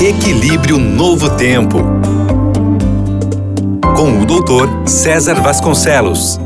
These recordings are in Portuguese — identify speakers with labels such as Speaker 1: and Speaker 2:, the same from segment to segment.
Speaker 1: Equilíbrio Novo Tempo, com o Dr. César Vasconcelos.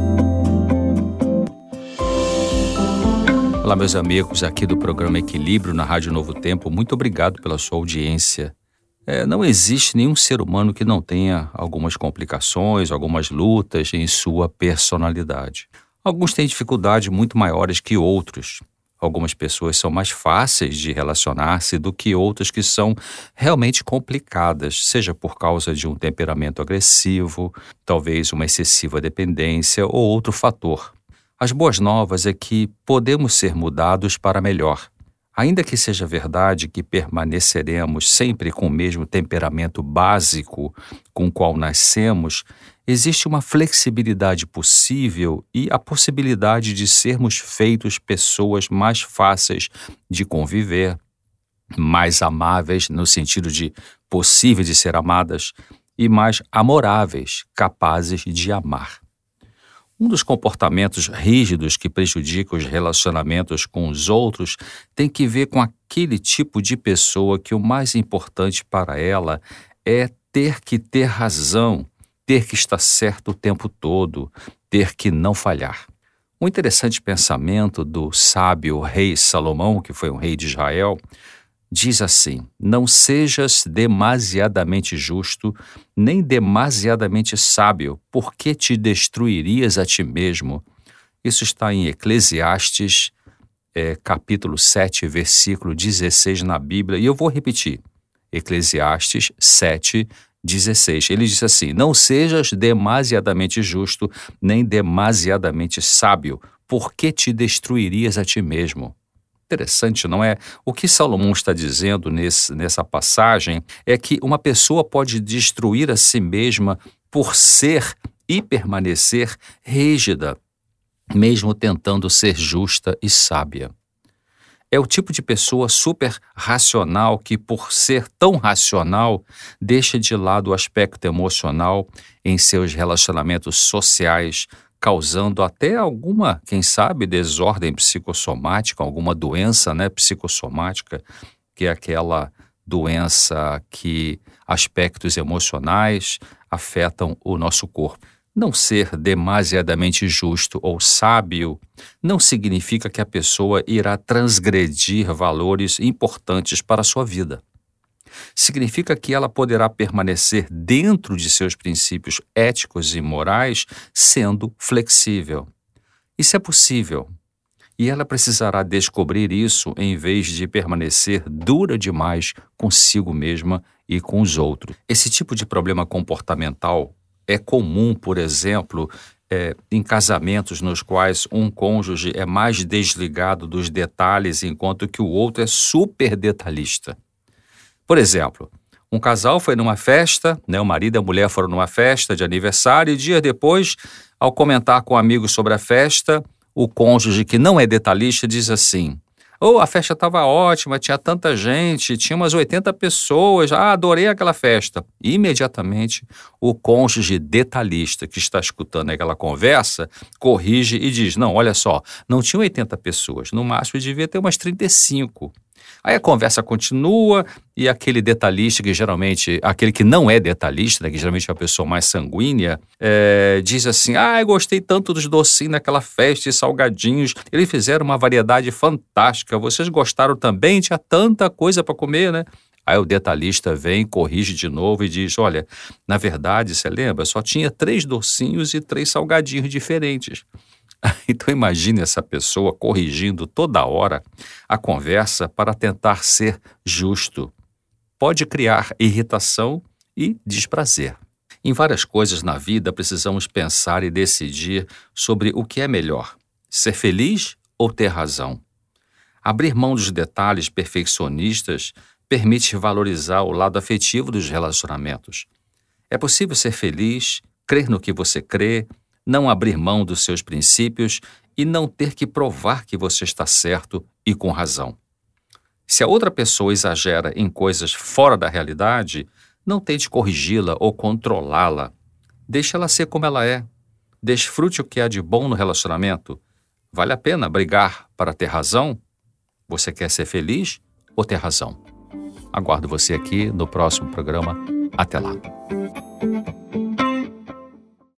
Speaker 2: Olá, meus amigos aqui do programa Equilíbrio na Rádio Novo Tempo. Muito obrigado pela sua audiência. Não existe nenhum ser humano que não tenha algumas complicações, algumas lutas em sua personalidade. Alguns têm dificuldades muito maiores que outros. Algumas pessoas são mais fáceis de relacionar-se do que outras que são realmente complicadas, seja por causa de um temperamento agressivo, talvez uma excessiva dependência ou outro fator. As boas novas é que podemos ser mudados para melhor. Ainda que seja verdade que permaneceremos sempre com o mesmo temperamento básico com o qual nascemos, existe uma flexibilidade possível e a possibilidade de sermos feitos pessoas mais fáceis de conviver, mais amáveis no sentido de possível de ser amadas e mais amoráveis, capazes de amar. Um dos comportamentos rígidos que prejudicam os relacionamentos com os outros tem que ver com aquele tipo de pessoa que o mais importante para ela é ter que ter razão, ter que estar certo o tempo todo, ter que não falhar. Um interessante pensamento do sábio rei Salomão, que foi um rei de Israel, diz assim: não sejas demasiadamente justo, nem demasiadamente sábio, porque te destruirias a ti mesmo. Isso está em Eclesiastes, capítulo 7, versículo 16 na Bíblia, e eu vou repetir. Eclesiastes 7, 16. Ele diz assim: não sejas demasiadamente justo, nem demasiadamente sábio, porque te destruirias a ti mesmo. Interessante, não é? O que Salomão está dizendo nessa passagem é que uma pessoa pode destruir a si mesma por ser e permanecer rígida, mesmo tentando ser justa e sábia. É o tipo de pessoa super racional que, por ser tão racional, deixa de lado o aspecto emocional em seus relacionamentos sociais, causando até alguma, quem sabe, desordem psicossomática, alguma doença, psicossomática, que é aquela doença que aspectos emocionais afetam o nosso corpo. Não ser demasiadamente justo ou sábio não significa que a pessoa irá transgredir valores importantes para a sua vida. Significa que ela poderá permanecer dentro de seus princípios éticos e morais, sendo flexível. Isso é possível. E ela precisará descobrir isso em vez de permanecer dura demais consigo mesma e com os outros. Esse tipo de problema comportamental é comum, por exemplo, em casamentos nos quais um cônjuge é mais desligado dos detalhes, enquanto que o outro é super detalhista. Por exemplo, um casal foi numa festa, o marido e a mulher foram numa festa de aniversário e dias depois, ao comentar com amigos sobre a festa, o cônjuge que não é detalhista diz assim: a festa estava ótima, tinha tanta gente, tinha umas 80 pessoas, adorei aquela festa. E, imediatamente, o cônjuge detalhista que está escutando aquela conversa corrige e diz: não, olha só, não tinha 80 pessoas, no máximo devia ter umas 35. Aí a conversa continua e aquele detalhista, que geralmente, aquele que não é detalhista, que geralmente é a pessoa mais sanguínea, diz assim: eu gostei tanto dos docinhos naquela festa e salgadinhos, eles fizeram uma variedade fantástica, vocês gostaram também? Tinha tanta coisa para comer, né? Aí o detalhista vem, corrige de novo e diz: olha, na verdade, você lembra, só tinha 3 docinhos e 3 salgadinhos diferentes. Então imagine essa pessoa corrigindo toda hora a conversa para tentar ser justo. Pode criar irritação e desprazer. Em várias coisas na vida precisamos pensar e decidir sobre o que é melhor: ser feliz ou ter razão. Abrir mão dos detalhes perfeccionistas permite valorizar o lado afetivo dos relacionamentos. É possível ser feliz, crer no que você crê, não abrir mão dos seus princípios e não ter que provar que você está certo e com razão. Se a outra pessoa exagera em coisas fora da realidade, não tente corrigi-la ou controlá-la. Deixe ela ser como ela é. Desfrute o que há de bom no relacionamento. Vale a pena brigar para ter razão? Você quer ser feliz ou ter razão? Aguardo você aqui no próximo programa. Até lá.